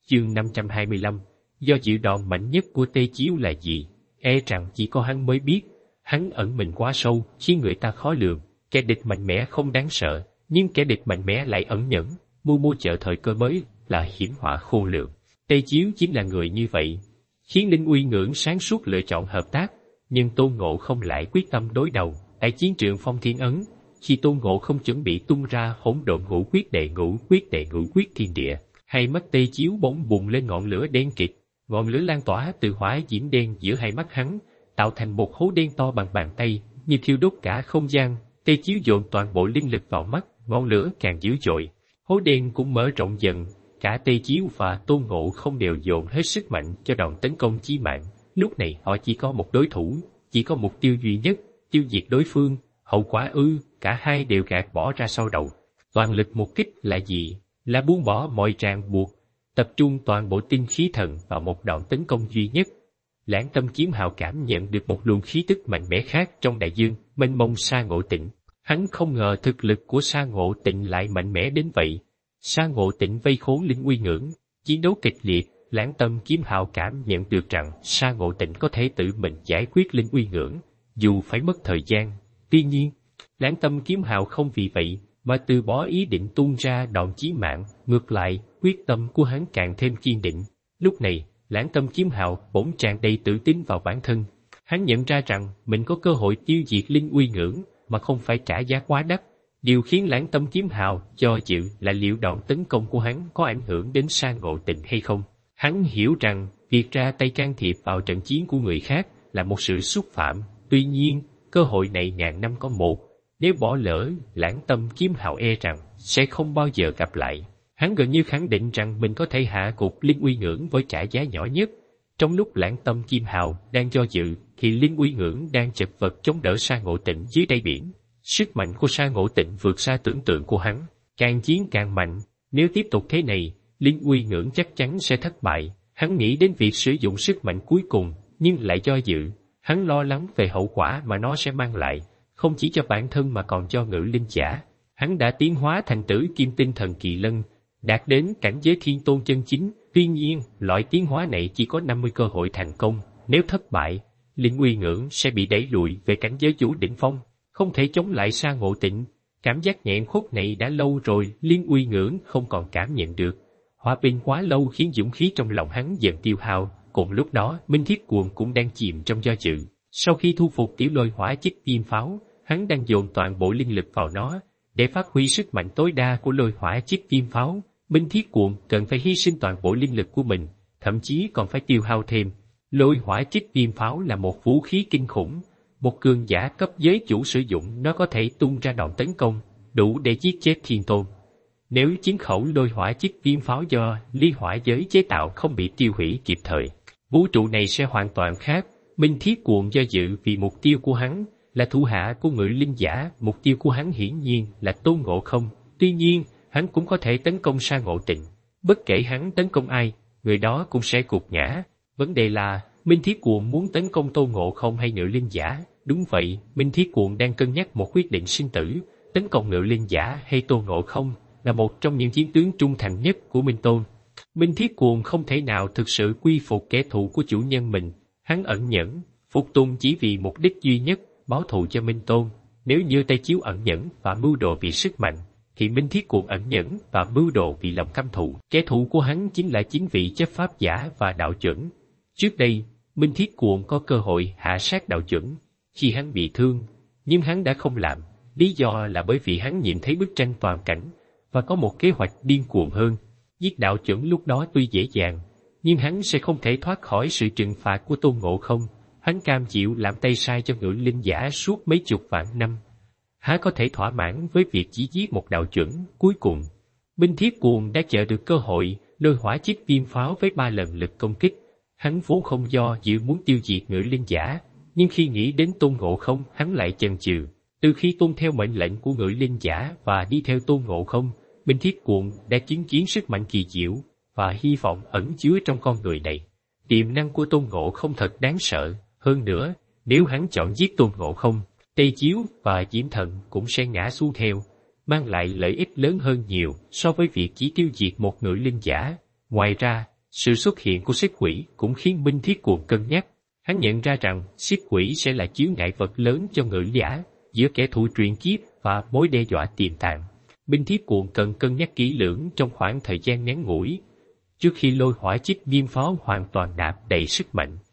Chương 525. Do dự đòn mạnh nhất của Tê Chiếu là gì? E rằng chỉ có hắn mới biết. Hắn ẩn mình quá sâu, khiến người ta khó lường. Kẻ địch mạnh mẽ không đáng sợ, nhưng kẻ địch mạnh mẽ lại ẩn nhẫn, mưu mô chờ thời cơ mới, là hiểm họa khôn lường. Tê Chiếu chính là người như vậy, khiến Linh Uy Ngưỡng sáng suốt lựa chọn hợp tác, nhưng Tôn Ngộ không lại quyết tâm đối đầu. Tại chiến trường Phong Thiên Ấn, khi Tôn Ngộ không chuẩn bị tung ra hỗn độn ngũ quyết đệ ngũ quyết thiên địa, hai mắt Tê Chiếu bỗng bùng lên ngọn lửa đen kịt, ngọn lửa lan tỏa từ hỏa diễm đen giữa hai mắt hắn, tạo thành một hố đen to bằng bàn tay, như thiêu đốt cả không gian. Tê Chiếu dồn toàn bộ linh lực vào mắt, ngọn lửa càng dữ dội, hố đen cũng mở rộng dần. Cả Tê Chiếu và Tôn Ngộ không đều dồn hết sức mạnh cho đòn tấn công chí mạng. Lúc này họ chỉ có một đối thủ, chỉ có mục tiêu duy nhất, tiêu diệt đối phương. Hậu quả cả hai đều gạt bỏ ra sau đầu. Toàn lực một kích là gì? Là buông bỏ mọi ràng buộc, tập trung toàn bộ tinh khí thần vào một đòn tấn công duy nhất. Lãng Tâm Kiếm Hào cảm nhận được một luồng khí tức mạnh mẽ khác trong đại dương mênh mông Sa Ngộ Tịnh. Hắn không ngờ thực lực của Sa Ngộ Tịnh lại mạnh mẽ đến vậy. Sa Ngộ Tịnh vây khốn Linh Uy Ngưỡng, chiến đấu kịch liệt. Lãng Tâm Kiếm Hào cảm nhận được rằng Sa Ngộ Tịnh có thể tự mình giải quyết Linh Uy Ngưỡng, dù phải mất thời gian. Tuy nhiên, Lãng Tâm Kiếm Hào không vì vậy mà từ bỏ ý định tung ra đòn chí mạng. Ngược lại, quyết tâm của hắn càng thêm kiên định. Lúc này, Lãng Tâm Kiếm Hào bỗng tràn đầy tự tin vào bản thân. Hắn nhận ra rằng mình có cơ hội tiêu diệt Linh Uy Ngưỡng mà không phải trả giá quá đắt. Điều khiến Lãng Tâm Kiếm Hào do dự là liệu đòn tấn công của hắn có ảnh hưởng đến Sa Ngộ Tịnh hay không. Hắn hiểu rằng việc ra tay can thiệp vào trận chiến của người khác là một sự xúc phạm. Tuy nhiên, cơ hội này ngàn năm có một. Nếu bỏ lỡ, Lãng Tâm Kiếm Hào e rằng sẽ không bao giờ gặp lại. Hắn gần như khẳng định rằng mình có thể hạ gục Linh Uy Ngưỡng với trả giá nhỏ nhất. Trong lúc Lãng Tâm Kiếm Hào đang do dự, thì Linh Uy Ngưỡng đang chật vật chống đỡ Sa Ngộ Tịnh dưới đáy biển. Sức mạnh của Sa Ngộ Tịnh vượt xa tưởng tượng của hắn, càng chiến càng mạnh. Nếu tiếp tục thế này, Linh Uy Ngưỡng chắc chắn sẽ thất bại. Hắn nghĩ đến việc sử dụng sức mạnh cuối cùng, nhưng lại do dự. Hắn lo lắng về hậu quả mà nó sẽ mang lại, không chỉ cho bản thân mà còn cho Ngự Linh Giả. Hắn đã tiến hóa thành Tử Kim Tinh Thần Kỳ Lân, đạt đến cảnh giới Thiên Tôn chân chính. Tuy nhiên, loại tiến hóa này chỉ có 50 cơ hội thành công. Nếu thất bại, Linh Uy Ngưỡng sẽ bị đẩy lùi về cảnh giới Vũ Đỉnh Phong, không thể chống lại Sa Ngộ Tịnh. Cảm giác nghẹn khuất này đã lâu rồi Linh Uy Ngưỡng không còn cảm nhận được. Hòa bình quá lâu khiến dũng khí trong lòng hắn dần tiêu hao. Cùng lúc đó, Minh Thiết Cuồng cũng đang chìm trong do dự. Sau khi thu phục tiểu Lôi Hỏa Chích Viêm Pháo, hắn đang dồn toàn bộ linh lực vào nó để phát huy sức mạnh tối đa của Lôi Hỏa Chích Viêm Pháo. Minh Thiết Cuồng cần phải hy sinh toàn bộ linh lực của mình, thậm chí còn phải tiêu hao thêm. Lôi Hỏa Chích Viêm Pháo là một vũ khí kinh khủng. Một cường giả cấp giới chủ sử dụng nó có thể tung ra đòn tấn công đủ để giết chết Thiên Tôn. Nếu chiến khẩu Lôi Hỏa Chích Viêm Pháo do Ly Hỏa giới chế tạo không bị tiêu hủy kịp thời, vũ trụ này sẽ hoàn toàn khác. Minh Thiết Cuồng do dự vì mục tiêu của hắn là thủ hạ của Ngự Linh Giả, mục tiêu của hắn hiển nhiên là Tôn Ngộ Không. Tuy nhiên, hắn cũng có thể tấn công Sa Ngộ Tịnh. Bất kể hắn tấn công ai, người đó cũng sẽ gục ngã. Vấn đề là, Minh Thiết Cuồng muốn tấn công Tôn Ngộ Không hay Ngự Linh Giả? Đúng vậy, Minh Thiết Cuồng đang cân nhắc một quyết định sinh tử. Tấn công Ngự Linh Giả hay Tôn Ngộ Không là một trong những chiến tướng trung thành nhất của Minh Tôn. Minh Thiết Cuồng không thể nào thực sự quy phục kẻ thù của chủ nhân mình. Hắn ẩn nhẫn, phục tùng chỉ vì mục đích duy nhất, báo thù cho Minh Tôn. Nếu như Tây Chiếu ẩn nhẫn và mưu đồ vì sức mạnh, thì Minh Thiết Cuồng ẩn nhẫn và mưu đồ vì lòng căm thù. Kẻ thù của hắn chính là chính vị chấp pháp giả và đạo chuẩn. Trước đây, Minh Thiết Cuồng có cơ hội hạ sát đạo chuẩn khi hắn bị thương, nhưng hắn đã không làm. Lý do là bởi vì hắn nhìn thấy bức tranh toàn cảnh và có một kế hoạch điên cuồng hơn. Giết đạo chuẩn lúc đó tuy dễ dàng, nhưng hắn sẽ không thể thoát khỏi sự trừng phạt của Tôn Ngộ Không. Hắn cam chịu làm tay sai cho Ngự Linh Giả suốt mấy chục vạn năm, há có thể thỏa mãn với việc chỉ giết một đạo chuẩn. Cuối cùng, Minh Thiết Cuồng đã chờ được cơ hội. Lôi Hỏa Chích Viêm Pháo với 3 lần lực công kích, hắn vốn không do dự muốn tiêu diệt Ngự Linh Giả, nhưng khi nghĩ đến Tôn Ngộ Không, hắn lại chần chừ. Từ khi tuân theo mệnh lệnh của Ngự Linh Giả và đi theo Tôn Ngộ Không, Minh Thiết Cuồng đã chứng kiến sức mạnh kỳ diệu và hy vọng ẩn chứa trong con người này. Tiềm năng của Tôn Ngộ Không thật đáng sợ. Hơn nữa, nếu hắn chọn giết Tôn Ngộ Không, Tây Chiếu và Diễm Thần cũng sẽ ngã xuống theo, mang lại lợi ích lớn hơn nhiều so với việc chỉ tiêu diệt một Ngự Linh Giả. Ngoài ra, Sự xuất hiện của xích quỷ cũng khiến Binh Thiết Cuồng cân nhắc. Hắn nhận ra rằng xích quỷ sẽ là chướng ngại vật lớn cho Ngự Giả giữa kẻ thù truyền kiếp và mối đe dọa tiềm tàng. Binh Thiết Cuồng cần cân nhắc kỹ lưỡng trong khoảng thời gian ngắn ngủi trước khi lôi hỏa chích viêm pháo hoàn toàn nạp đầy sức mạnh.